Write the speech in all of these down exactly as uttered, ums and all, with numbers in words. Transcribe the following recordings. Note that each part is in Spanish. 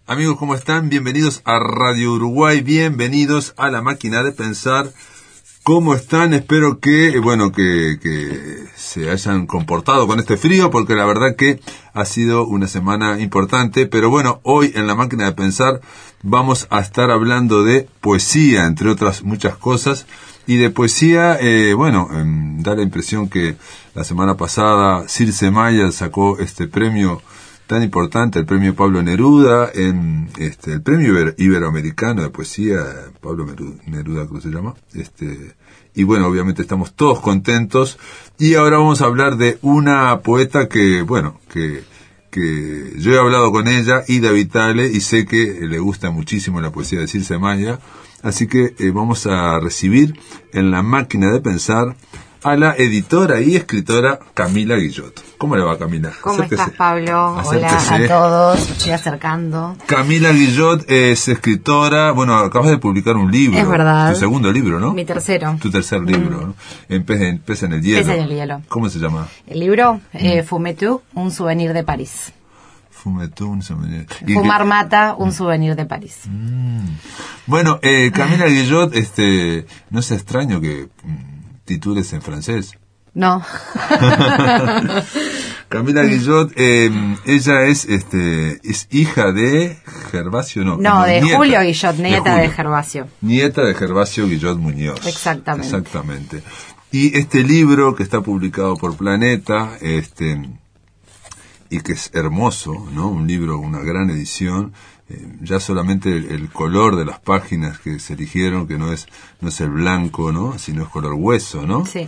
Amigos, ¿cómo están? Bienvenidos a Radio Uruguay, bienvenidos a La Máquina de Pensar. ¿Cómo están? Espero que, bueno, que, que se hayan comportado con este frío, porque la verdad que ha sido una semana importante. Pero bueno, hoy en La Máquina de Pensar vamos a estar hablando de poesía, entre otras muchas cosas. Y de poesía, eh, bueno, eh, da la impresión que la semana pasada Circe Maya sacó este premio tan importante, el premio Pablo Neruda, en este el premio Iber- Iberoamericano de poesía, Pablo Meru- Neruda creo que se llama, este y bueno, obviamente estamos todos contentos. Y ahora vamos a hablar de una poeta que, bueno, que que yo he hablado con ella, Ida Vitale, y sé que le gusta muchísimo la poesía de Circe Maya, así que eh, vamos a recibir en La Máquina de Pensar a la editora y escritora Camila Guillot. ¿Cómo le va, Camila? ¿Cómo Acérquese. estás, Pablo? Acérquese. Hola a todos, me estoy acercando. Camila Guillot es escritora, bueno, acabas de publicar un libro. Es verdad. Tu segundo libro, ¿no? Mi tercero. Tu tercer libro, Mm. ¿no? En Pez en, Pez en el hielo. Pez en el hielo. ¿Cómo se llama? El libro, eh, Fume tú, un souvenir de París. Fume tú, un souvenir. ¿Y Fumar qué? mata, un souvenir de París. Mm. Bueno, eh, Camila Guillot, este, no es extraño que mm, titules en francés. No. Camila Guillot, eh, ella es, este, es hija de Gervasio, no. No, como de nieta, Julio Guillot, nieta de, Julio. Gervasio. Nieta de Gervasio Guillot Muñoz. Exactamente. Exactamente. Y este libro que está publicado por Planeta, este, y que es hermoso, ¿no? Un libro, una gran edición. Eh, ya solamente el, el color de las páginas que se eligieron, que no es no es el blanco, ¿no? Sino es color hueso, ¿no? Sí.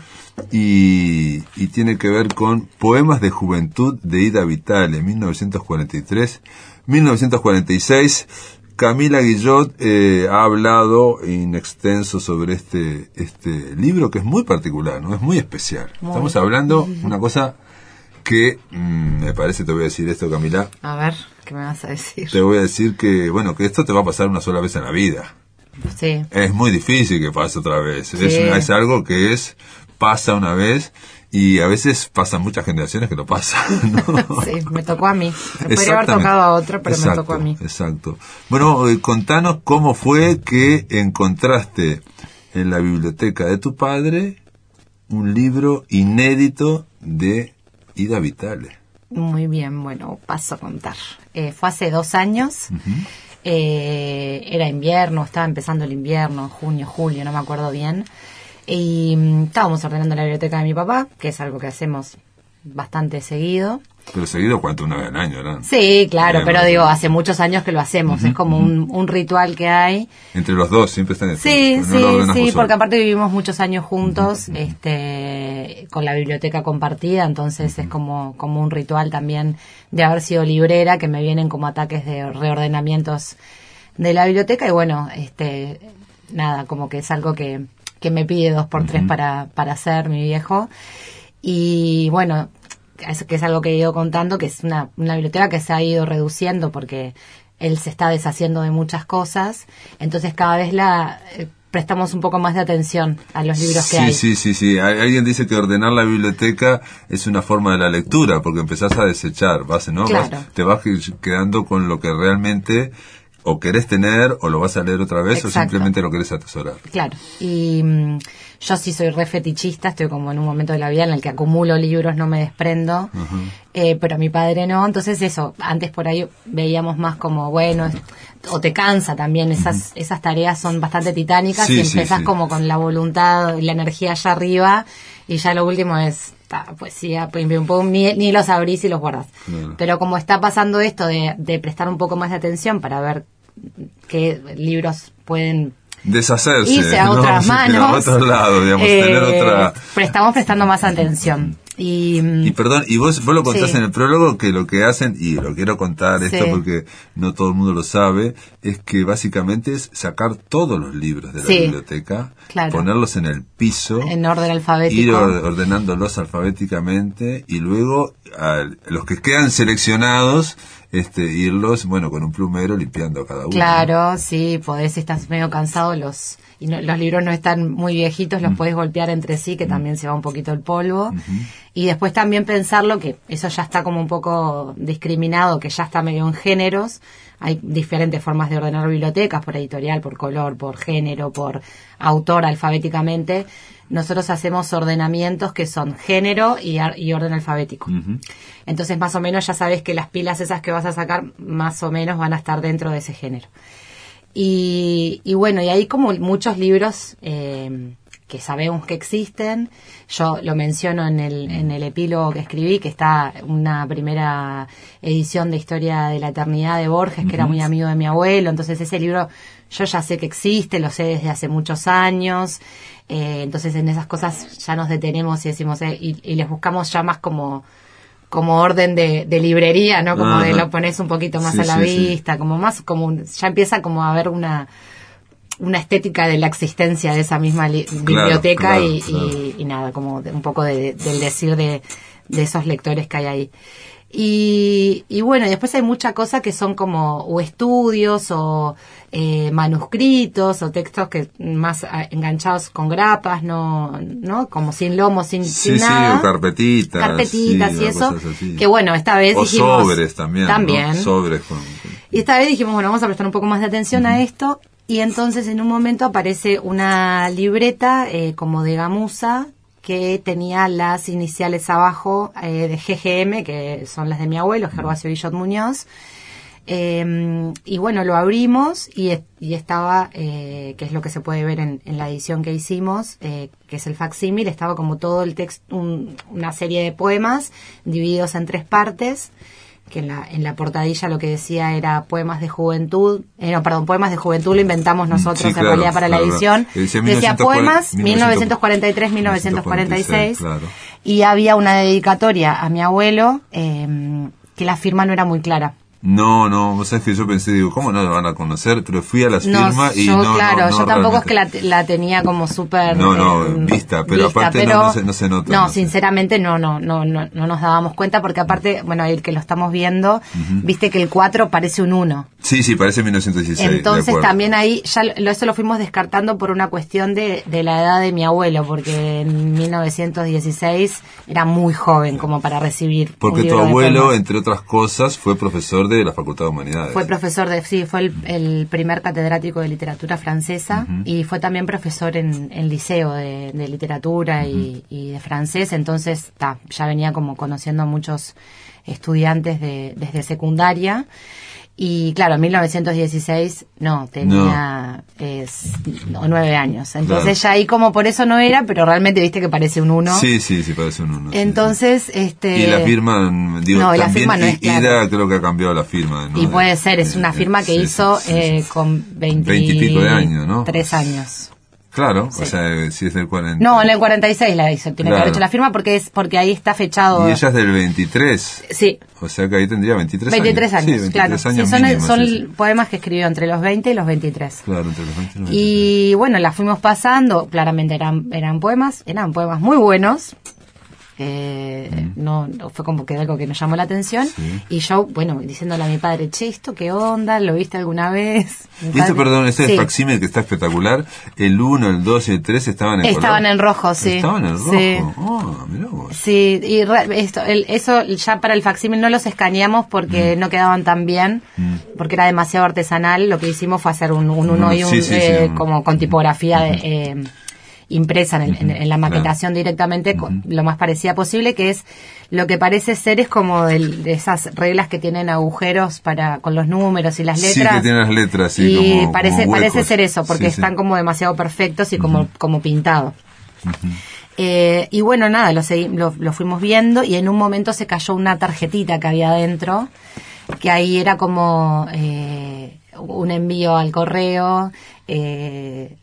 Y, y tiene que ver con Poemas de Juventud de Ida Vitale, mil novecientos cuarenta y tres a mil novecientos cuarenta y seis. Camila Guillot eh, ha hablado in extenso sobre este este libro, que es muy particular, ¿no? Es muy especial. Muy. Estamos hablando una cosa que mmm, me parece, te voy a decir esto, Camila. A ver, ¿qué me vas a decir? Te voy a decir que, bueno, que esto te va a pasar una sola vez en la vida. Sí. Es muy difícil que pase otra vez. Sí. Es, una- es algo que es pasa una vez y a veces pasan muchas generaciones que lo pasan, ¿no? Sí, me tocó a mí. Me podría haber Exactamente. tocado a otro, pero Exacto, me tocó a mí. Exacto. Bueno, eh, contanos cómo fue que encontraste en la biblioteca de tu padre un libro inédito de Ida Vitale. Muy bien, bueno, paso a contar. Eh, fue hace dos años. Uh-huh. Eh, era invierno, estaba empezando el invierno, junio, julio, no me acuerdo bien. Y mm, estábamos ordenando la biblioteca de mi papá, que es algo que hacemos bastante seguido. Pero seguido, ¿cuánto? Una vez al año, ¿no? Sí, claro, Bien, pero ¿no? digo, hace muchos años que lo hacemos. Uh-huh, Es como uh-huh. un, un ritual que hay. Entre los dos, siempre están en Sí, no sí, lo ordenas sí, vos porque solo. aparte vivimos muchos años juntos, Uh-huh, uh-huh. este, con la biblioteca compartida, entonces uh-huh. es como, como un ritual también de haber sido librera, que me vienen como ataques de reordenamientos de la biblioteca, y bueno, este, nada, como que es algo que, que me pide dos por tres uh-huh. para, para hacer mi viejo. Y bueno, es, que es algo que he ido contando, que es una, una biblioteca que se ha ido reduciendo porque él se está deshaciendo de muchas cosas, entonces cada vez la eh, prestamos un poco más de atención a los libros sí, que hay. Sí, sí, sí. Hay- Alguien dice que ordenar la biblioteca es una forma de la lectura, porque empezás a desechar, vas, ¿no? Claro. Vas- te vas quedando con lo que realmente o querés tener, o lo vas a leer otra vez, Exacto. o simplemente lo querés atesorar. Claro, y mm, yo sí soy re fetichista, estoy como en un momento de la vida en el que acumulo libros, no me desprendo, Ujú. eh, pero mi padre no, entonces eso, antes por ahí veíamos más como, bueno, es- o te cansa también, esas esas tareas son bastante titánicas Sí, y sí, empezás sí. como con la voluntad y la energía allá arriba, y ya lo último es ta, poesía, pim, pim, pum, ni, ni los abrís y los guardás. Claro. Pero como está pasando esto de, de prestar un poco más de atención para ver qué libros pueden Deshacerse, irse a ¿no? otras Sí, manos, a otro lado, digamos, eh, tener otra... pero estamos prestando más atención. Y, Y perdón, y vos, vos lo contás Sí. en el prólogo, que lo que hacen, y lo quiero contar esto Sí. porque no todo el mundo lo sabe, es que básicamente es sacar todos los libros de la Sí, biblioteca, claro. ponerlos en el piso, en orden alfabético. ir or- ordenándolos alfabéticamente, y luego a los que quedan seleccionados, este, irlos, bueno, con un plumero limpiando cada uno. Claro, sí, podés, si estás medio cansado, los y no, los libros no están muy viejitos, los Mm. podés golpear entre sí, que Mm. también se va un poquito el polvo. Ujú. Y después también pensarlo, que eso ya está como un poco discriminado, que ya está medio en géneros. hay diferentes formas de ordenar bibliotecas, por editorial, por color, por género, por autor alfabéticamente. Nosotros hacemos ordenamientos que son género y, y orden alfabético. Uh-huh. Entonces, más o menos ya sabes que las pilas esas que vas a sacar, más o menos van a estar dentro de ese género. Y, y bueno, y hay como muchos libros eh, que sabemos que existen. Yo lo menciono en el, en el epílogo que escribí, que está una primera edición de Historia de la Eternidad de Borges, uh-huh. que era muy amigo de mi abuelo. Entonces ese libro yo ya sé que existe, lo sé desde hace muchos años. Eh, entonces en esas cosas ya nos detenemos y decimos, eh, y, y les buscamos ya más como... como orden de, de librería, ¿no? Como Ajá. de lo pones un poquito más sí, a la sí, vista, sí. como más, como un, ya empieza como a haber una una estética de la existencia de esa misma li- claro, biblioteca claro, y, claro. Y, y nada, como de, un poco de, de, del decir de, de esos lectores que hay ahí. Y, y bueno, después hay mucha cosa que son como o estudios o eh, manuscritos o textos que más a, enganchados con grapas, no, no, como sin lomo, sin, sí, sin sí, nada. O carpetitas, carpetitas sí, y eso. Así. Que bueno, esta vez o dijimos sobres también, también. ¿no? Sobres con... Y esta vez dijimos, bueno, vamos a prestar un poco más de atención uh-huh. a esto. Y entonces en un momento aparece una libreta eh, como de gamuza que tenía las iniciales abajo eh, de G G M, que son las de mi abuelo, Gervasio Guillot Muñoz. Eh, y bueno, lo abrimos y, y estaba, eh, que es lo que se puede ver en, en la edición que hicimos, eh, que es el facsímil, estaba como todo el texto, un, una serie de poemas divididos en tres partes, que en la, en la portadilla lo que decía era poemas de juventud, eh, no, perdón, poemas de juventud lo inventamos nosotros sí, en claro, realidad para claro, la edición. Claro. Decía, decía poemas mil novecientos cuarenta y tres a mil novecientos cuarenta y seis claro. Y había una dedicatoria a mi abuelo eh, que la firma no era muy clara. No, no, vos sabés que yo pensé, digo, ¿cómo no la van a conocer? Pero fui a las no, firmas y yo, no, claro, no, no, yo tampoco realmente. es que la, la tenía como súper... No, no, eh, vista, pero vista, aparte pero, no, no, se, no se nota. No, no sinceramente no, no, no, no, no nos dábamos cuenta porque aparte, bueno, el que lo estamos viendo, uh-huh. viste que el cuatro parece un uno. Sí, sí, parece mil novecientos dieciséis. Entonces también ahí, ya lo, eso lo fuimos descartando por una cuestión de, de la edad de mi abuelo, porque en mil novecientos dieciséis era muy joven como para recibir Porque tu abuelo, entre otras cosas, fue profesor de la Facultad de Humanidades. Fue profesor de, sí, fue el, el primer catedrático de literatura francesa uh-huh. y fue también profesor en el liceo de, de literatura uh-huh. y, y de francés, entonces ta, ya venía como conociendo a muchos estudiantes de, desde secundaria. Y claro, en mil novecientos dieciséis no, tenía no. Es, no, nueve años. Entonces claro. ya ahí como por eso no era, pero realmente viste que parece un uno. Sí, sí, sí, parece un uno. Entonces, sí, sí. este... Y la firma, digo, no, también la firma no es clara. Ida creo que ha cambiado la firma, ¿no? Y puede ser, es una firma que sí, hizo sí, sí, eh, sí. con veinte y pico de años, ¿no? Tres años. Claro, sí. O sea, si es del cuarenta. No, en el cuarenta y seis la hizo, tiene claro. que haber hecho la firma porque es porque ahí está fechado. Y ella es del veintitrés. Sí. O sea que ahí tendría veintitrés, veintitrés años. años. Sí, veintitrés claro. años sí, son mínimo, son sí, sí. poemas que escribió entre los veinte y los veintitrés. Claro, entre los veinte y los veintitrés. Y bueno, las fuimos pasando, claramente eran eran poemas, eran poemas muy buenos. Eh, mm. no, no fue como que algo que nos llamó la atención sí. Y yo, bueno, diciéndole a mi padre, che, ¿esto qué onda? ¿Lo viste alguna vez? Mi y padre, este, perdón, este sí. facsímil que está espectacular, el uno, el dos y el tres estaban en Estaban color. en rojo, sí. Estaban en rojo, sí. Oh, mirá vos. Sí, y re, esto, el, eso ya para el facsímil no los escaneamos porque mm. no quedaban tan bien, mm. porque era demasiado artesanal. Lo que hicimos fue hacer un, un uno mm. y un, sí, sí, eh, sí, como con tipografía mm. de... Eh, impresa en, el, en, en la maquetación claro. directamente uh-huh. con, lo más parecida posible, que es lo que parece ser es como de, de esas reglas que tienen agujeros para con los números y las letras. Sí, que tienen las letras, sí, y como, parece como parece ser eso, porque sí, están sí. como demasiado perfectos y como uh-huh. como pintados. Uh-huh. Eh, y bueno, nada, lo, segui- lo, lo fuimos viendo y en un momento se cayó una tarjetita que había adentro, que ahí era como eh, un envío al correo, eh,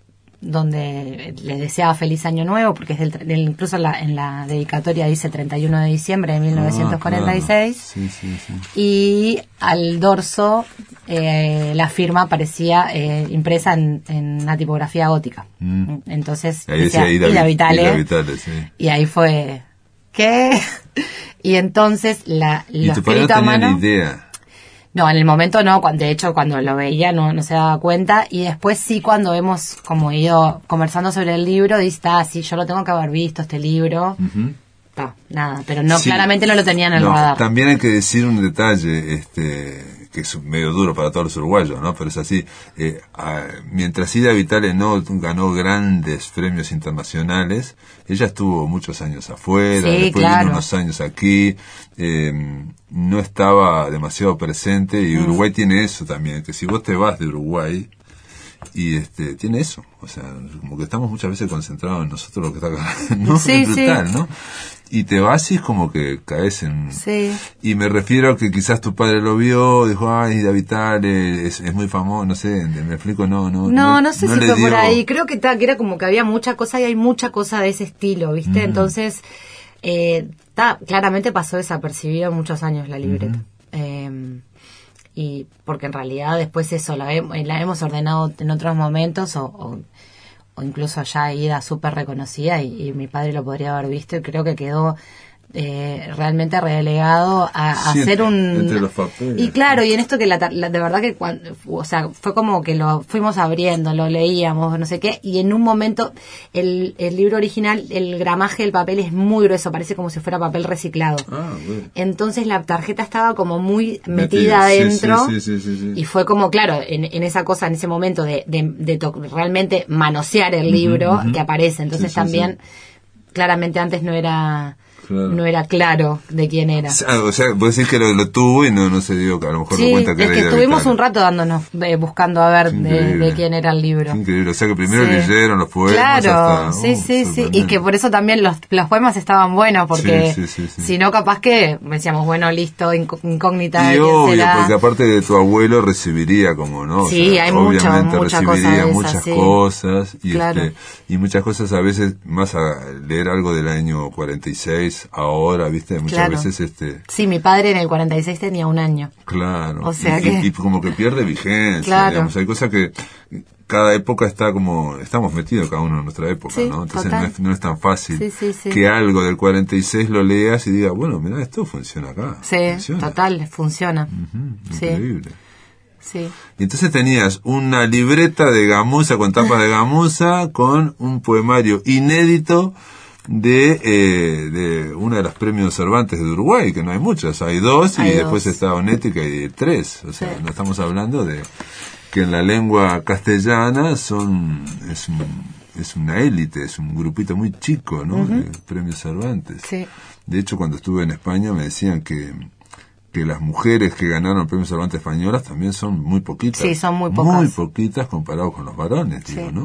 donde le deseaba feliz año nuevo, porque es del, del, incluso en la, en la dedicatoria dice treinta y uno de diciembre de mil novecientos cuarenta y seis. Ah, claro. sí, sí, sí. Y al dorso eh, la firma aparecía eh, impresa en, en una tipografía gótica. Mm. Entonces ahí decía Ida, Ida Vitale, Ida Vitale, sí. Y ahí fue ¿qué? Y entonces la y lo tu padre no escrito a tenía mano, ni idea. No, en el momento no, cuando, de hecho cuando lo veía no, no se daba cuenta, y después sí cuando hemos como ido conversando sobre el libro, dice, ah, sí, yo lo tengo que haber visto este libro, uh-huh. no, nada, pero no, sí, claramente no lo tenía en el no, radar. También hay que decir un detalle, este, que es medio duro para todos los uruguayos, ¿no? Pero es así. Eh, a, mientras Ida Vitale no ganó grandes premios internacionales, ella estuvo muchos años afuera, sí, después claro. vino unos años aquí, eh, no estaba demasiado presente, y mm. Uruguay tiene eso también, que si vos te vas de Uruguay, y este tiene eso, o sea, como que estamos muchas veces concentrados en nosotros lo que está acá, ¿no? Sí, es brutal, sí. ¿no? Y te vas y es como que caes en... Sí. Y me refiero a que quizás tu padre lo vio, dijo, ay, David Vitale, es, es muy famoso, no sé, me explico, no, no. No, no, no sé no si fue dio... por ahí, creo que, ta, que era como que había mucha cosa y hay mucha cosa de ese estilo, ¿viste? Mm. Entonces, eh, ta, claramente pasó desapercibido muchos años la libreta. Mm. Eh, y porque en realidad después eso, la, la hemos ordenado en otros momentos o... o o incluso ya ida súper reconocida y, y mi padre lo podría haber visto y creo que quedó eh, realmente relegado a, a sí, hacer entre, un... entre los papeles. Y claro, y en esto que la, la, de verdad que cuando, o sea, fue como que lo fuimos abriendo, lo leíamos, no sé qué, y en un momento el, el libro original, el gramaje del papel es muy grueso, parece como si fuera papel reciclado. Ah, bueno. Entonces la tarjeta estaba como muy metida adentro sí, sí, sí, sí, sí. y fue como, claro, en, en esa cosa, en ese momento de, de, de to- realmente manosear el libro uh-huh, uh-huh. que aparece. Entonces sí, sí, también, sí. claramente antes no era... Claro. No era claro de quién era. O sea, vos decís que lo, lo tuvo y no, no se dio, a lo mejor sí, lo cuenta que es era que Ida estuvimos Vitale. Un rato dándonos, eh, buscando a ver de, de quién era el libro. Increíble, o sea que primero sí. leyeron los poemas. Claro, hasta, sí, uh, sí, sí, y que por eso también los, los poemas estaban buenos, porque sí, sí, sí, sí. si no capaz que decíamos, bueno, listo, incógnita. Y obvio, será? Porque aparte de tu abuelo recibiría como, ¿no? Sí, o sea, hay obviamente mucho, mucha recibiría cosa muchas esa, sí. cosas y, claro. este, y muchas cosas a veces, más a leer algo del año cuarenta y seis, ahora, ¿viste? Muchas claro. veces este sí, mi padre en el cuarenta y seis tenía un año. Claro. O sea y, que... y, y como que pierde vigencia, claro. digamos. Hay cosas que cada época está como... Estamos metidos cada uno en nuestra época, sí, ¿no? Entonces total. no es, no es tan fácil sí, sí, sí. que algo del cuarenta y seis lo leas y digas, bueno, mira, esto funciona acá. Sí, funciona. total, funciona. Uh-huh, sí. Increíble. Sí. Y entonces tenías una libreta de gamuza con tapas de gamuza con un poemario inédito de eh, de una de las premios Cervantes de Uruguay, que no hay muchas, hay dos hay y dos. Después está Onética y tres, o sea, sí. No estamos hablando de que en la lengua castellana son es un, es una élite, es un grupito muy chico, ¿no? Uh-huh. De premios Cervantes. Sí. De hecho, cuando estuve en España me decían que que las mujeres que ganaron el premio Cervantes españolas también son muy poquitas. Sí, son muy pocas. Muy poquitas comparados con los varones, digo, sí. ¿no?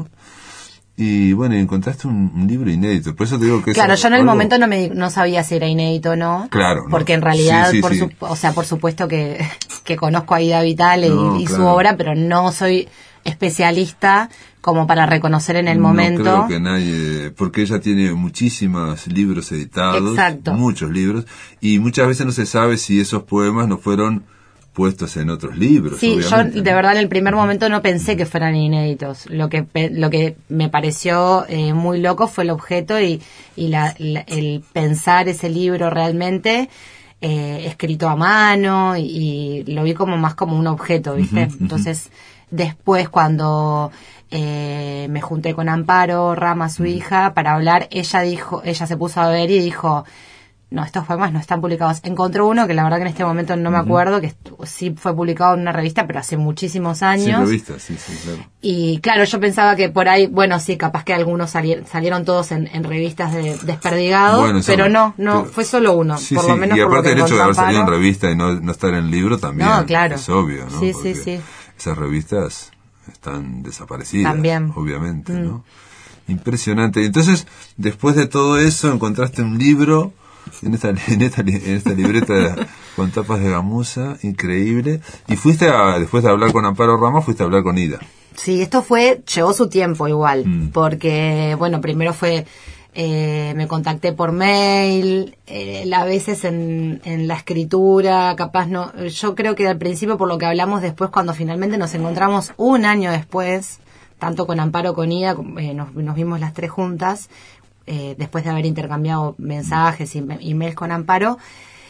Y bueno, encontraste un, un libro inédito. Por eso te digo que claro, es yo en el algo... momento no me no sabía si era inédito o no. Claro. No. Porque en realidad, sí, sí, por sí. Su, o sea, por supuesto que, que conozco a Ida Vitale no, y, y claro. su obra, pero no soy especialista como para reconocer en el no momento. No creo que nadie, porque ella tiene muchísimos libros editados. Exacto. Muchos libros. Y muchas veces no se sabe si esos poemas no fueron puestos en otros libros. Sí, yo obviamente, de ¿no? verdad en el primer momento no pensé que fueran inéditos. Lo que lo que me pareció eh, muy loco fue el objeto y, y la, la, el pensar ese libro realmente eh, escrito a mano y, y lo vi como más como un objeto, ¿viste? Uh-huh, uh-huh. Entonces, después cuando eh, me junté con Amparo Rama, su uh-huh. hija, para hablar, ella dijo, ella se puso a ver y dijo... No, estos poemas no están publicados. Encontró uno que la verdad que en este momento no me acuerdo, que sí fue publicado en una revista, pero hace muchísimos años. Sí, revista, sí, sí, claro. Y claro, yo pensaba que por ahí, bueno, sí, capaz que algunos salieron, salieron todos en, en revistas de Desperdigados, bueno, pero no, no, pero, fue solo uno, sí, por sí, lo menos y por aparte lo que el hecho de haber salido en Amparo. revista y no, no estar en libro también no, claro. es obvio, ¿no? Sí, Porque sí, sí. esas revistas están desaparecidas, también. obviamente, mm. ¿no? Impresionante. Entonces, después de todo eso, encontraste un libro en esta, en esta, en esta libreta con tapas de gamuza, increíble. Y fuiste a, después de hablar con Amparo Rama, fuiste a hablar con Ida. Sí, esto fue, llevó su tiempo igual, mm. porque, bueno, primero fue, eh, me contacté por mail, eh, a veces en, en la escritura, capaz no, yo creo que al principio, por lo que hablamos después, cuando finalmente nos encontramos un año después, tanto con Amparo, con Ida, eh, nos, nos vimos las tres juntas, Eh, después de haber intercambiado mensajes y emails con Amparo,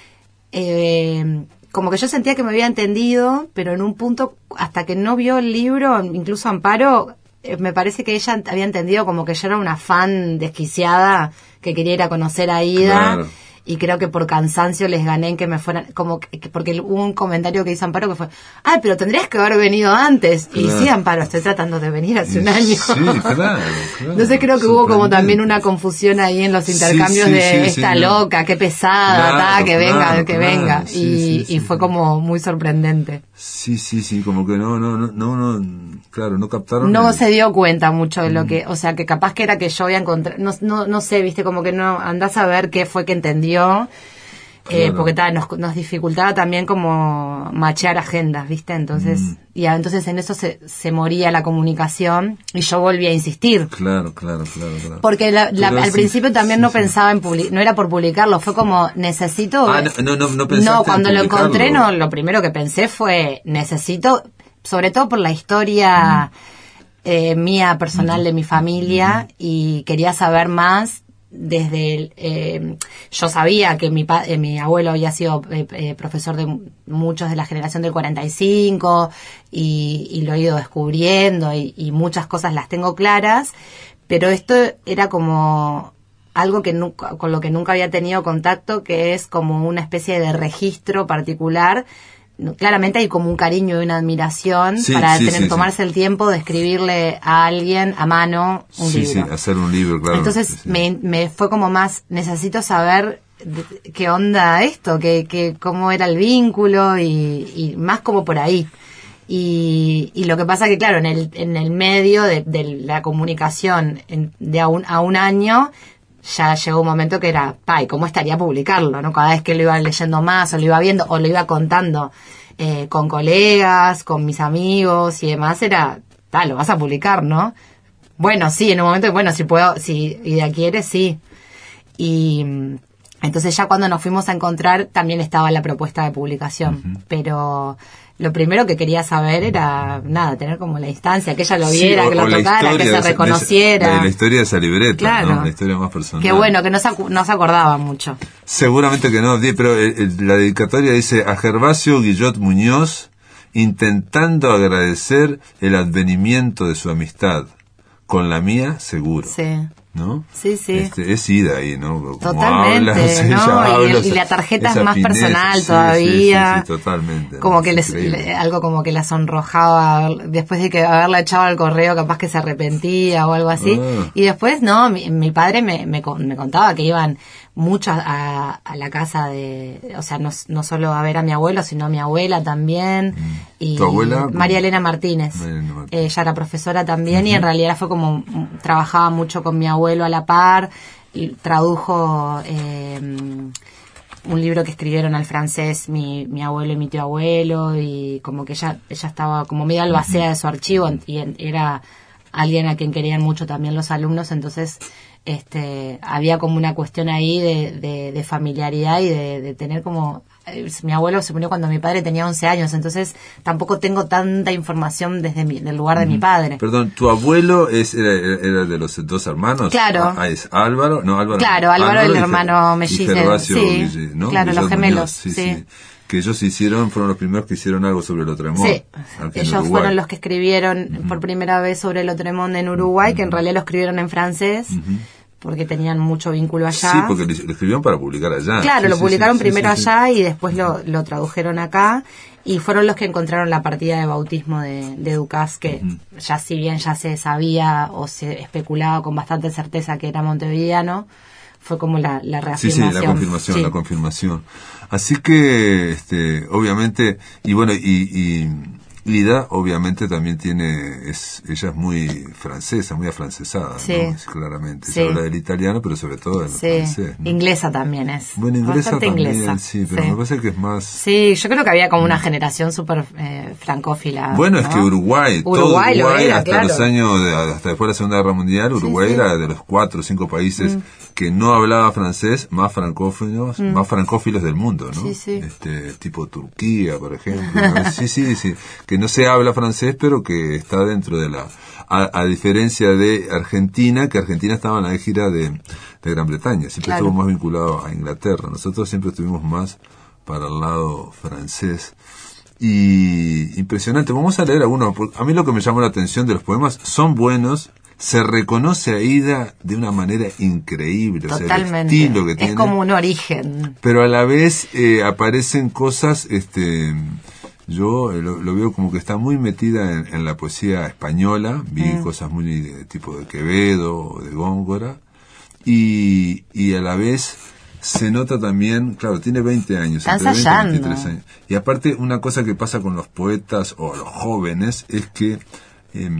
eh, como que yo sentía que me había entendido, pero en un punto, hasta que no vio el libro, incluso Amparo, eh, me parece que ella había entendido como que yo era una fan desquiciada que quería ir a conocer a Ida. Claro. y creo que por cansancio les gané en que me fueran, como que, porque hubo un comentario que hizo Amparo que fue, ay, pero tendrías que haber venido antes. Claro. Y sí, Amparo, estoy tratando de venir hace un año. Sí, claro, claro. Entonces creo que hubo como también una confusión ahí en los intercambios sí, sí, de sí, esta sí, loca, qué pesada, claro, ta, que venga, claro, que claro, venga. Sí, y, sí, sí, y fue como muy sorprendente. Sí, sí, sí, como que no, no, no, no, no claro, no captaron. No el... se dio cuenta mucho de lo que, o sea, que capaz que era que yo había encontrado, no, no, no sé, viste, como que no, andás a ver qué fue que entendió. Eh, claro. Porque ta, nos, nos dificultaba también como machear agendas, ¿viste? Entonces, mm. y a, entonces en eso se, se moría la comunicación y yo volví a insistir. Claro, claro, claro. claro. Porque la, la, al sí, principio también sí, no sí. pensaba en publicar, no era por publicarlo, fue como, necesito... Ah, no, no, no, no pensaste No, cuando en lo encontré, publicarlo. no, lo primero que pensé fue, necesito, sobre todo por la historia mm. eh, mía personal mm. de mi familia mm. y quería saber más. Desde el, eh, yo sabía que mi pa, eh, mi abuelo había sido eh, eh, profesor de muchos de la generación del cuarenta y cinco y, y lo he ido descubriendo y, y muchas cosas las tengo claras, pero esto era como algo que nunca, con lo que nunca había tenido contacto, que es como una especie de registro particular. Claramente hay como un cariño y una admiración sí, para sí, tener sí, tomarse sí. el tiempo de escribirle a alguien a mano un sí, libro. Sí, hacer un libro, claro. Entonces sí, sí. Me, me fue como más, necesito saber qué onda esto, qué, qué, cómo era el vínculo y, y más como por ahí. Y, y lo que pasa que, claro, en el, en el medio de, de la comunicación en, de a un, a un año, ya llegó un momento que era, pa, ¿y cómo estaría publicarlo? ¿No? Cada vez que lo iba leyendo más, o lo iba viendo, o lo iba contando eh, con colegas, con mis amigos y demás, era, ta, lo vas a publicar, ¿no? Bueno, sí, en un momento, bueno, si puedo, si idea quieres, sí. Y entonces ya cuando nos fuimos a encontrar, también estaba la propuesta de publicación, uh-huh. pero... Lo primero que quería saber era, nada, tener como la instancia, que ella lo viera, sí, o, que lo tocara, que se reconociera. De, de la historia de esa libreta, claro. ¿no? La historia más personal. Qué bueno, que no se, no se acordaba mucho. Seguramente que no, pero eh, la dedicatoria dice a Gervasio Guillot Muñoz, intentando agradecer el advenimiento de su amistad. Con la mía, seguro. Sí. ¿No? Sí, sí. Este, es ida ahí, ¿no? Como totalmente, hablas, ¿no? Y, hablas, y la tarjeta es más fineza, personal sí, todavía. Sí, sí, sí, totalmente. Como ¿no? que les, le, algo como que la sonrojaba después de que haberla echado al correo, capaz que se arrepentía o algo así. Ah. Y después, no, mi, mi padre me, me, me contaba que iban mucho a, a la casa de, o sea, no, no solo a ver a mi abuelo, sino a mi abuela también. Mm. Y ¿tu abuela? María Elena Martínez. María Elena Martínez. Ella era profesora también, uh-huh. y en realidad fue como, trabajaba mucho con mi abuelo a la par, y tradujo eh, un libro que escribieron al francés mi, mi abuelo y mi tío abuelo, y como que ella, ella estaba como medio albacea uh-huh. de su archivo, y era alguien a quien querían mucho también los alumnos, entonces este había como una cuestión ahí de, de, de familiaridad y de, de tener como... Mi abuelo se murió cuando mi padre tenía once años, entonces tampoco tengo tanta información desde mi, del lugar de mi padre. Perdón, ¿tu abuelo es era, era de los dos hermanos? Claro. Ah, ¿es Álvaro? No, Álvaro. Claro, Álvaro, Álvaro el hermano mellizo. Sí, sí, ¿no? Claro, los gemelos. Sí, sí. sí. Que ellos hicieron, fueron los primeros que hicieron algo sobre el Otremont. Sí, ellos fueron los que escribieron uh-huh. por primera vez sobre el Otremont en Uruguay, uh-huh. que en realidad lo escribieron en francés. Uh-huh. Porque tenían mucho vínculo allá. Sí, porque lo escribieron para publicar allá. Claro, sí, lo sí, publicaron sí, primero sí, sí, allá sí. y después lo, lo tradujeron acá. Y fueron los que encontraron la partida de bautismo de, de Ducás, que uh-huh. ya si bien ya se sabía o se especulaba con bastante certeza que era montevideano, fue como la, la reafirmación. Sí, sí, la confirmación, sí. la confirmación. Así que, este, obviamente, y bueno, y... y Lida, obviamente, también tiene, es, ella es muy francesa, muy afrancesada, sí. ¿no? Es, claramente. Sí. Se habla del italiano, pero sobre todo del sí. francés, ¿no? Inglesa también es. Bueno, inglesa bastante también, inglesa. sí, pero sí. me parece que es más... Sí, yo creo que había como una generación súper eh, francófila. Bueno, ¿no? es que Uruguay, Uruguay todo Uruguay, era, hasta claro. los años, de, hasta después de la Segunda Guerra Mundial, Uruguay sí, sí. era de los cuatro o cinco países mm. que no hablaba francés, más francófilos, mm. más francófilos del mundo, ¿no? Sí, sí. Este, tipo Turquía, por ejemplo. ¿no? Sí, sí, sí, que no se habla francés, pero que está dentro de la... A, a diferencia de Argentina, que Argentina estaba en la gira de, de Gran Bretaña, siempre claro. estuvo más vinculado a Inglaterra. Nosotros siempre estuvimos más para el lado francés. Y impresionante. Vamos a leer algunos. A mí lo que me llamó la atención de los poemas son buenos. se reconoce a Ida de una manera increíble. Totalmente. O sea, el estilo que es tiene. como un origen. Pero a la vez eh, aparecen cosas, este, yo lo, lo veo como que está muy metida en, en la poesía española. Vi mm. cosas muy de tipo de Quevedo o de Góngora. Y, y a la vez se nota también, claro, tiene veinte años, Está entre veinte y ensayando. veintitrés años. Y aparte, una cosa que pasa con los poetas o los jóvenes es que eh,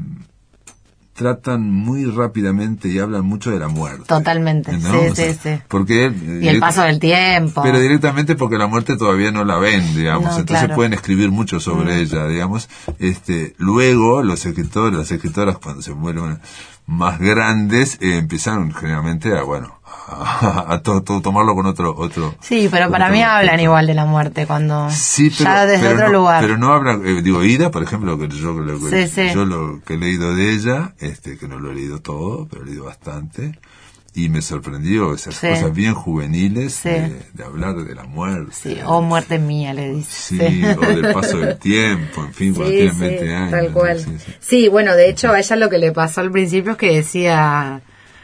tratan muy rápidamente y hablan mucho de la muerte. Totalmente, ¿no? sí, o sea, sí, sí. Porque, y el paso del tiempo. Pero directamente porque la muerte todavía no la ven, digamos. No, Entonces claro. pueden escribir mucho sobre mm. ella, digamos. Este, luego, los escritores, las escritoras, cuando se vuelven más grandes, eh, empiezan generalmente a, bueno, a, a to, to, tomarlo con otro otro sí, pero para mí hablan igual de la muerte cuando sí, pero, ya desde pero otro no, lugar. Pero no hablan, eh, digo, Ida, por ejemplo, que yo, lo, sí, sí. yo lo que he leído de ella, este que no lo he leído todo, pero he leído bastante, y me sorprendió esas sí. cosas bien juveniles sí. de, de hablar de la muerte. Sí, o muerte mía, le dice. Sí, sí, o del paso del tiempo, en fin, cuando sí, tienen sí, veinte años. Tal cual. Sí, sí. sí, bueno, de hecho, a ella lo que le pasó al principio es que decía...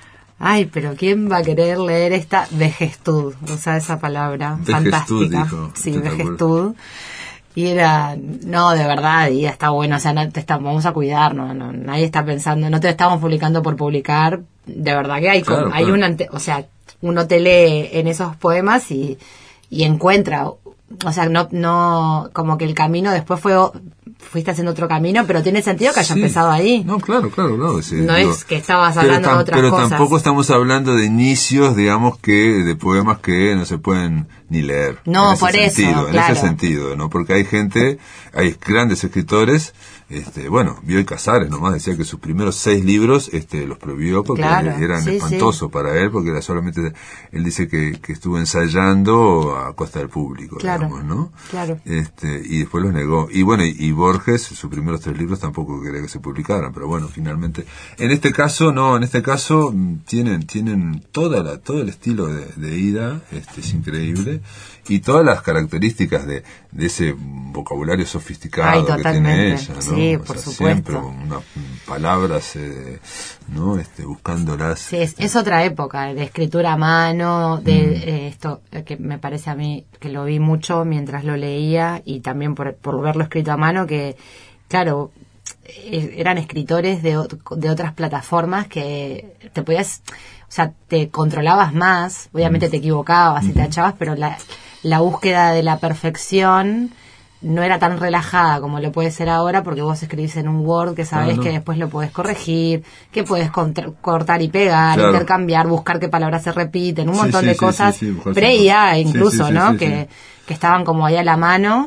Ay, pero ¿quién va a querer leer esta vejestud? O sea, esa palabra vejestud, fantástica. Dijo, sí, vejestud. Y era, no, de verdad, y está bueno, o sea, no te está, vamos a cuidar, no, no, nadie está pensando, no te estamos publicando por publicar, de verdad que hay, claro, como, hay claro. una, o sea, uno te lee en esos poemas y, y encuentra, o sea, no, no, como que el camino después fue, fuiste haciendo otro camino, pero tiene sentido que hayas sí. empezado ahí. No, claro, claro, claro. Sí, no digo, es que estabas hablando tam, de otras pero cosas. Pero tampoco estamos hablando de inicios, digamos, que de poemas que no se pueden ni leer. No, en ese por sentido, eso, claro. En ese sentido, ¿no? Porque hay gente, hay grandes escritores, este, bueno, Bioy Casares nomás decía que sus primeros seis libros, este, los prohibió porque claro, eran sí, espantosos sí. para él, porque era solamente, él dice que, que estuvo ensayando a costa del público, claro, digamos, ¿no? Claro. Este, y después los negó. Y bueno, y, y Borges, sus primeros tres libros tampoco quería que se publicaran, pero bueno, finalmente. En este caso, no, en este caso, tienen, tienen toda la, todo el estilo de, de Ida, este, es increíble, y todas las características de, de ese vocabulario sofisticado Ay, que tiene ella, ¿no? Sí, o por sea, supuesto. siempre unas palabras, eh, ¿no? Este, buscándolas. Sí, es, es otra época, de escritura a mano, de mm. eh, esto que me parece a mí, que lo vi mucho mientras lo leía, y también por, por verlo escrito a mano, que, claro, eran escritores de, de otras plataformas que te podías, o sea, te controlabas más, obviamente te equivocabas y te echabas, pero la, la búsqueda de la perfección no era tan relajada como lo puede ser ahora, porque vos escribís en un Word que sabés claro. que después lo podés corregir, que podés contra- cortar y pegar, claro. intercambiar, buscar qué palabras se repiten, un montón sí, sí, de sí, cosas, sí, sí, pre-I A incluso, sí, sí, sí, ¿no? Sí, que, sí. que estaban como ahí a la mano,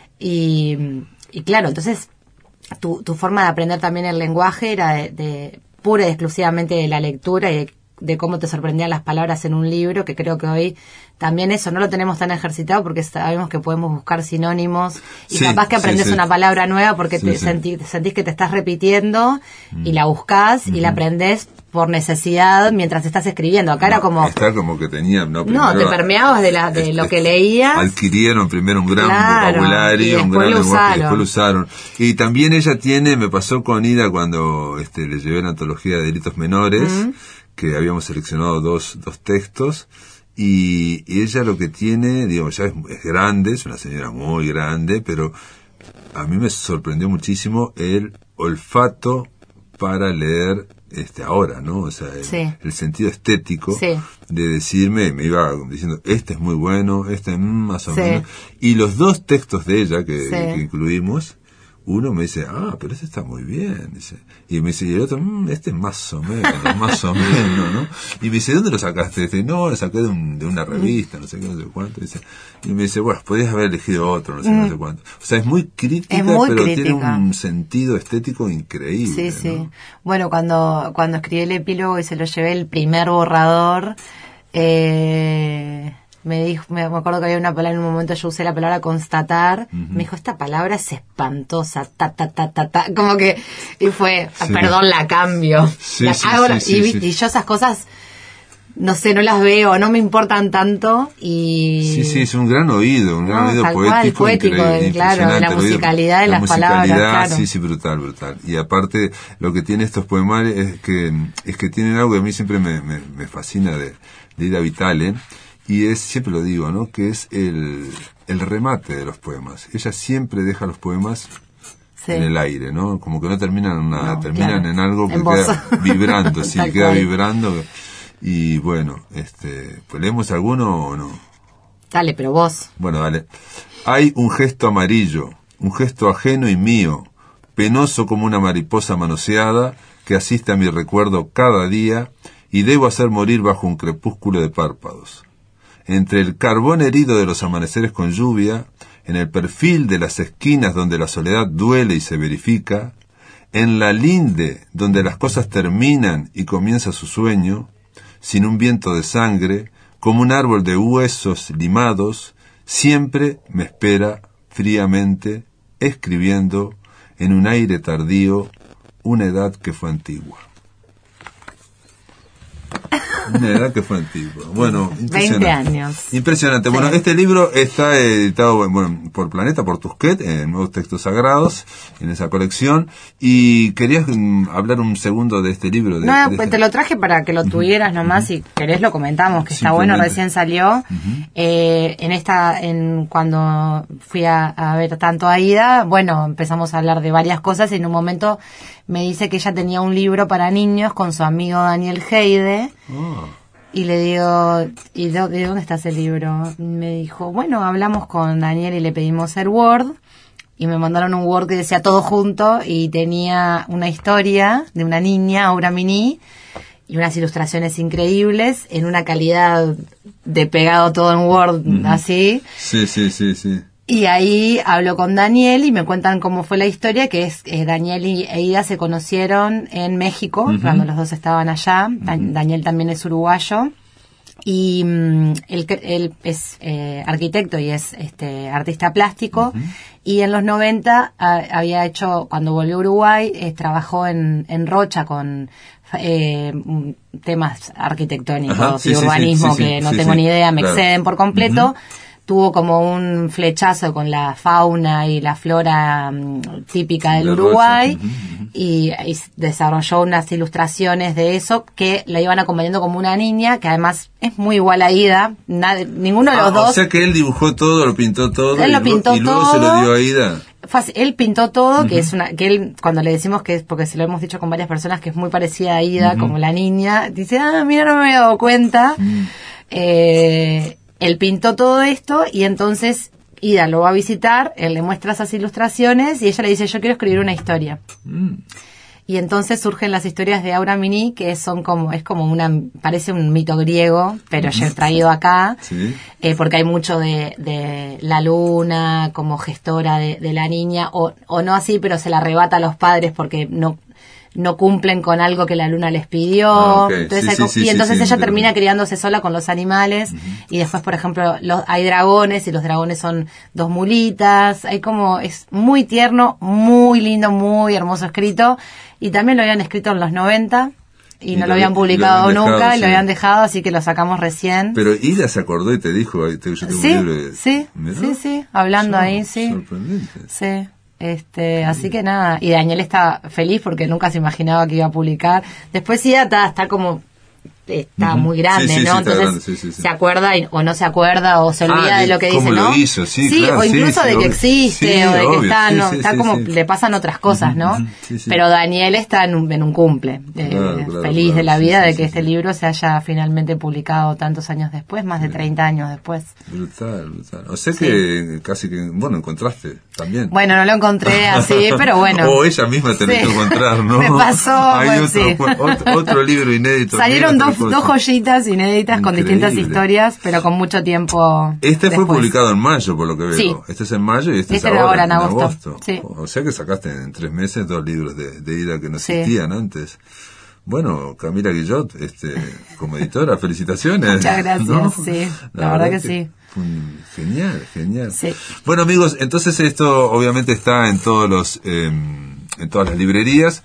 y, y claro, entonces tu, tu forma de aprender también el lenguaje era de, de pura y exclusivamente de la lectura y de, de cómo te sorprendían las palabras en un libro, que creo que hoy también eso no lo tenemos tan ejercitado, porque sabemos que podemos buscar sinónimos y sí, capaz que aprendes sí, sí. una palabra nueva porque sí, te sí. Sentí, sentís que te estás repitiendo mm. y la buscás mm-hmm. y la aprendés por necesidad mientras estás escribiendo. Acá no, era como... Está como que tenía... No, no te permeabas de, la, de este, lo que leías. Adquirieron primero un gran claro, vocabulario, un gran lenguaje, usaron. y después lo usaron. Y también ella tiene, me pasó con Ida cuando este, le llevé la antología de delitos menores, mm. que habíamos seleccionado dos, dos textos, y, y ella lo que tiene, digo, ya es, es grande, es una señora muy grande, pero a mí me sorprendió muchísimo el olfato para leer este ahora, ¿no? O sea, el, sí. el sentido estético sí. de decirme, me iba diciendo, este es muy bueno, este mm, más o sí. menos. Y los dos textos de ella que, sí. que incluimos, uno me dice, ah, pero ese está muy bien, dice. Y me dice, y el otro, mmm, este es más o menos, más o menos, ¿no? Y me dice, ¿dónde lo sacaste? Dice, no, lo saqué de, un, de una revista, no sé qué, no sé cuánto. Dice, y me dice, bueno, podías haber elegido otro, no sé, mm. no sé cuánto. O sea, es muy crítica, es muy pero crítica. tiene un sentido estético increíble. Sí, ¿no? sí. Bueno, cuando, cuando escribí el epílogo y se lo llevé el primer borrador, eh... me dijo, me acuerdo que había una palabra, en un momento yo usé la palabra constatar, uh-huh. me dijo, esta palabra es espantosa, ta, ta, ta, ta, ta, como que, y fue, sí. perdón, la cambio. Sí, la, sí, hago, sí, y, sí, y, sí. y yo esas cosas, no sé, no las veo, no me importan tanto y... Sí, sí, es un gran oído, un gran no, oído tal poético, cual, poético, increíble, claro, de la musicalidad de la las musicalidad, palabras, claro. Sí, sí, brutal, brutal. Y aparte, lo que tiene estos poemarios es que es que tienen algo que a mí siempre me, me, me fascina de, de Ida Vitale, y es, siempre lo digo, ¿no?, que es el, el remate de los poemas. Ella siempre deja los poemas sí. en el aire, ¿no? Como que no terminan en nada, no, terminan claro. en algo que en queda vibrando, sí, queda cual. vibrando. Y bueno, este, pues ¿leemos alguno o no? Dale, pero vos. Bueno, dale. Hay un gesto amarillo, un gesto ajeno y mío, penoso como una mariposa manoseada, que asiste a mi recuerdo cada día, y debo hacer morir bajo un crepúsculo de párpados. Entre el carbón herido de los amaneceres con lluvia, en el perfil de las esquinas donde la soledad duele y se verifica, en la linde donde las cosas terminan y comienza su sueño, sin un viento de sangre, como un árbol de huesos limados, siempre me espera fríamente, escribiendo en un aire tardío una edad que fue antigua. Una edad que fue antigua. Bueno, veinte años. Impresionante. Sí. Bueno, este libro está editado bueno, por Planeta, por Tusquets, en Nuevos Textos Sagrados, en esa colección. Y querías um, hablar un segundo de este libro. De, no, de pues este... te lo traje para que lo tuvieras uh-huh. nomás, si querés lo comentamos, que está bueno, recién salió. Uh-huh. Eh, en esta, en cuando fui a, a ver tanto a Ida, bueno, empezamos a hablar de varias cosas y en un momento me dice que ella tenía un libro para niños con su amigo Daniel Heide. Oh. Y le digo, ¿y de, de dónde está ese libro? Me dijo, bueno, hablamos con Daniel y le pedimos el Word. Y me mandaron un Word que decía todo junto y tenía una historia de una niña, Aura Mini, y unas ilustraciones increíbles en una calidad de pegado todo en Word, uh-huh. así. Sí, sí, sí, sí. Y ahí hablo con Daniel y me cuentan cómo fue la historia, que es eh, Daniel y Ida se conocieron en México, uh-huh. cuando los dos estaban allá. Uh-huh. Da- Daniel también es uruguayo. Y um, él, él es eh, arquitecto y es este artista plástico. Uh-huh. Y en los noventa a, había hecho, cuando volvió a Uruguay, eh, trabajó en, en Rocha con eh, temas arquitectónicos uh-huh. sí, y sí, urbanismo sí, sí, que sí, no sí, tengo sí. ni idea, me claro. exceden por completo. Uh-huh. Tuvo como un flechazo con la fauna y la flora um, típica del Uruguay uh-huh. y, y desarrolló unas ilustraciones de eso que la iban acompañando como una niña, que además es muy igual a Ida. Nadie, ninguno de los ah, dos... O sea que él dibujó todo, lo pintó todo él y, lo pintó y luego todo, se lo dio a Ida. Él pintó todo, uh-huh. que es una, que él, cuando le decimos que es, porque se lo hemos dicho con varias personas, que es muy parecida a Ida, uh-huh. como la niña, dice, ah, mira, no me había dado cuenta. Uh-huh. Eh... Él pintó todo esto y entonces Ida lo va a visitar, él le muestra esas ilustraciones y ella le dice, yo quiero escribir una historia. Mm. Y entonces surgen las historias de Aura Mini, que son como, es como una, parece un mito griego, pero ya he traído acá, sí. eh, porque hay mucho de, de la luna como gestora de, de la niña, o, o no así, pero se la arrebata a los padres porque no, no cumplen con algo que la luna les pidió. Ah, okay. Entonces, sí, hay, sí, y sí, entonces sí, ella sí, termina sí. criándose sola con los animales. Uh-huh. Y después, por ejemplo, los, hay dragones y los dragones son dos mulitas. Hay como, es muy tierno, muy lindo, muy hermoso escrito. Y también lo habían escrito en los noventa. Y, y no lo habían publicado lo habían dejado, nunca, sí. y lo habían dejado, así que lo sacamos recién. Pero Ida se acordó y te dijo, yo tengo sí, un libro de... Sí, ¿Mirá? sí, sí, hablando Son, ahí, sí. Sorprendente. Sí. Este, así que nada, y Daniel está feliz porque nunca se imaginaba que iba a publicar. Después sí está, está como está uh-huh. muy grande, sí, sí, sí, ¿no? Entonces grande, sí, sí, sí. se acuerda y, o no se acuerda o se olvida ah, de lo que dice, ¿no? Lo hizo, sí, sí claro, o incluso sí, de sí, que existe sí, o de que obvio, está, sí, no, sí, está sí, como sí. le pasan otras cosas, uh-huh, ¿no? Sí, sí. Pero Daniel está en un, en un cumple, eh, claro, claro, feliz claro, de la vida sí, de sí, que sí, este sí. libro se haya finalmente publicado tantos años después, más de treinta años después. Brutal, brutal. O sea que sí. casi que, bueno, encontraste también. Bueno, no lo encontré así, pero bueno. O ella misma tenés sí. que encontrar, ¿no? Me pasó. Hay pues, otro, sí. otro, otro libro inédito. Salieron dos, dos joyitas inéditas con distintas historias, pero con mucho tiempo. Este después. Fue publicado en mayo, por lo que veo. Sí. Este es en mayo y este, este es ahora, ahora en, en agosto. agosto. Sí. O sea que sacaste en tres meses dos libros de, de Ida que no sí. existían antes. Bueno, Camila Guillot, este, como editora, felicitaciones. Muchas gracias, ¿no? sí. La, la verdad, verdad que, que sí. Genial, genial. Sí. Bueno, amigos, entonces esto obviamente está en todos los, eh, en todas las librerías.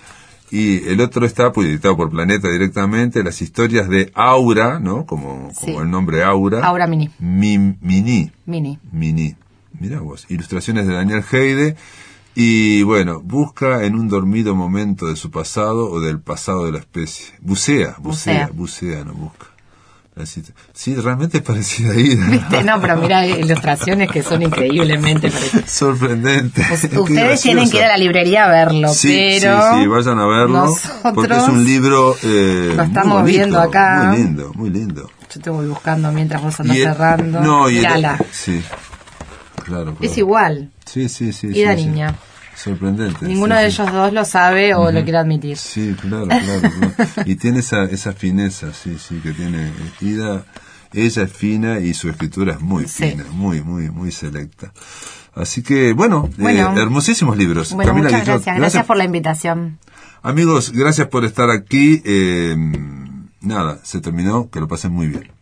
Y el otro está publicado por Planeta directamente, las historias de Aura, ¿no? Como, como Sí. el nombre Aura. Aura Mini. Mi, mini. Mini. Mini. Mirá vos. Ilustraciones de Daniel Heide. Y bueno, busca en un dormido momento de su pasado o del pasado de la especie. Bucea, bucea, bucea, bucea no busca. Así, sí, realmente es parecida a Ida. ¿Viste? No, pero mira, ilustraciones que son increíblemente parecidas. Sorprendente. Ustedes tienen que ir a la librería a verlo, sí, pero... Sí, sí, vayan a verlo. Nosotros porque es un libro eh, lo estamos muy bonito, viendo acá. Muy lindo, muy lindo. Yo te voy buscando mientras vos andás Y el- cerrando. No, y el- Mírala. sí, claro, claro. Es igual. Sí, sí, sí. Y la sí, sí. niña. Sorprendente. Ninguno sí, de sí. ellos dos lo sabe o lo quiere admitir. Sí, claro, claro, claro. Y tiene esa, esa fineza, sí, sí, que tiene Ida. Ella es fina y su escritura es muy Sí. fina, muy, muy, muy selecta. Así que, bueno, Bueno. eh, hermosísimos libros. Bueno, Camila muchas Guillot, gracias. Gracias por la invitación. Amigos, gracias por estar aquí. Eh, nada, se terminó, que lo pasen muy bien.